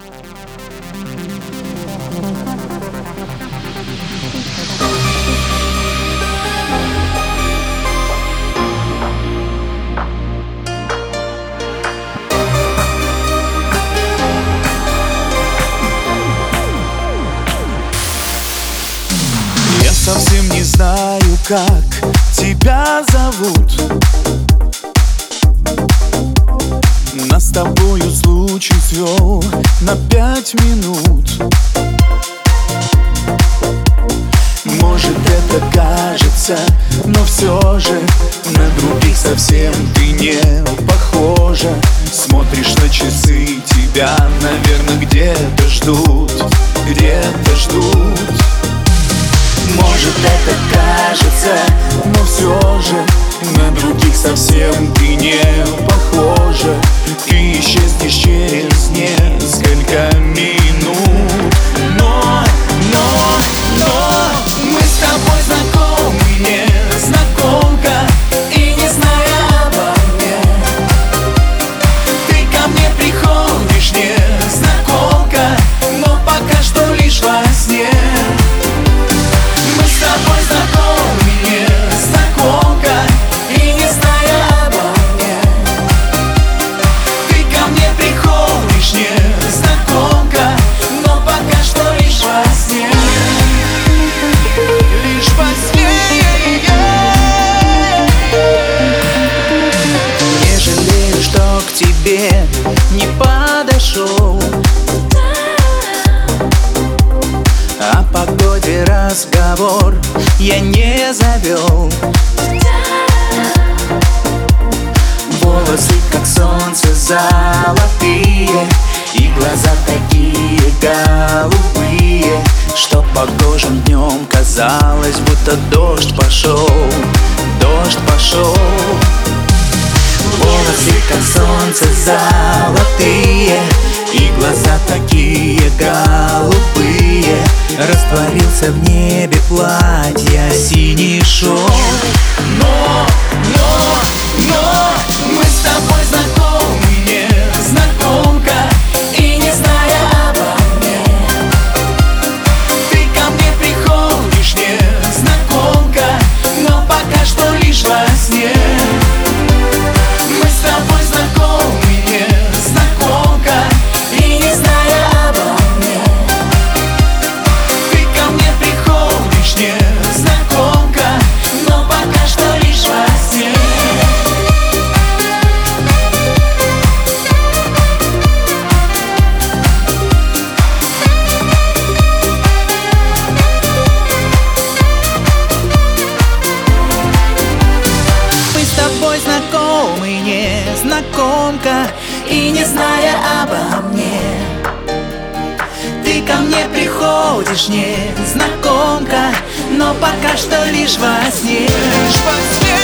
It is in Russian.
Я совсем не знаю, как тебя зовут. Нас с тобою случай свел на 5 минут. Может, это кажется, но все же на других совсем ты не похожа. Смотришь на часы, тебя, наверное, где-то ждут, где-то ждут. Может, это кажется, но все же на других совсем ты не похожа. Ты исчезнешь через несколько минут. Но мы с тобой знакомы, незнакомка, и не зная обо мне, ты ко мне приходишь, незнакомка, но пока что лишь во сне. Мы с тобой знакомы, незнакомка, и не зная обо мне, ты ко мне приходишь, незнакомка, но пока что лишь во сне. Лишь во сне. Не жалею, что к тебе не подошел, о погоде разговор я не завел. Волосы, как солнце, золотые, и глаза такие голубые, что погожим днем казалось, будто дождь пошел, дождь пошел. Волосы, как солнце, золотые, и глаза такие голубые, растворился в небе платья синий шелк. Но мы с тобой знакомы, незнакомка, и не зная обо мне, ты ко мне приходишь, незнакомка, но пока что лишь во сне. Мы с тобой знакомы, незнакомка, и не зная обо мне, ты ко мне приходишь, незнакомка, но пока что лишь во сне. Мы с тобой знакомы, незнакомка, и не зная обо мне, ты ко мне приходишь, незнакомка, но пока что лишь во сне. Лишь во сне.